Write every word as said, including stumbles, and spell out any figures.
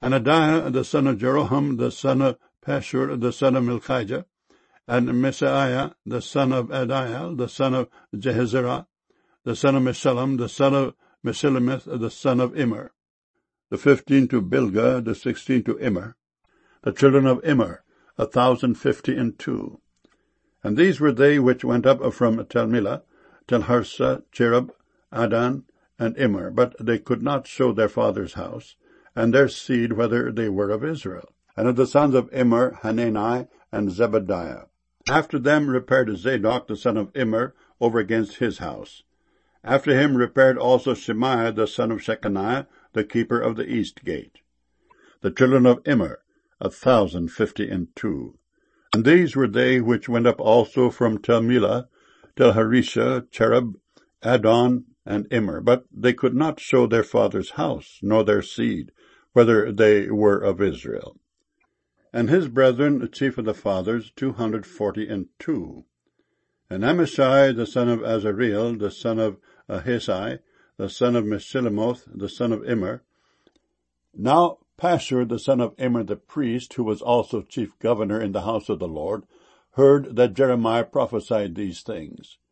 And Adiah the son of Jeroham, the son of Pashur, the son of Milchijah, and Messiah the son of Adiel, the son of Jehezerah, the son of Meshullam, the son of Meshilemeth, the son of Immer. The fifteen to Bilgah, the sixteen to Immer. The children of Immer, a thousand fifty and two. And these were they which went up from Telmillah, Telharsa, Cherub, Adan, and Immer, but they could not show their father's house, and their seed whether they were of Israel. And of the sons of Immer, Hanani, and Zebadiah. After them repaired Zadok, the son of Immer, over against his house. After him repaired also Shemaiah, the son of Shechaniah, the keeper of the east gate. The children of Immer, a thousand fifty and two. And these were they which went up also from Telmillah, Telharisha, Cherub, Adon, and Immer, but they could not show their father's house, nor their seed, whether they were of Israel. And his brethren, the chief of the fathers, two hundred forty and two. And Amashai, the son of Azareel, the son of Ahisai, the son of Meshilemoth, the son of Immer. Now Pashur, the son of Immer the priest, who was also chief governor in the house of the Lord, heard that Jeremiah prophesied these things.